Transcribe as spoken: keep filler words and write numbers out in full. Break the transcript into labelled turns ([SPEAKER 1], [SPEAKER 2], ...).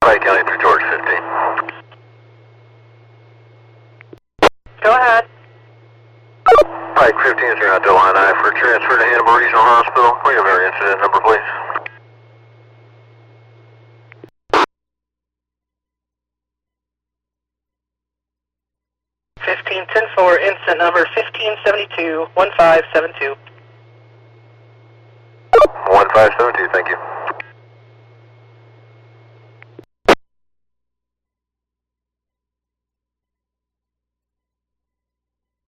[SPEAKER 1] Pike County through George fifteen.
[SPEAKER 2] Go ahead.
[SPEAKER 1] Pike fifteen is out to line I for transfer to Hannibal Regional Hospital. We have our incident number, please.
[SPEAKER 2] fifteen ten four, incident number fifteen seventy-two, one five seven two.
[SPEAKER 1] one five seven two, thank you.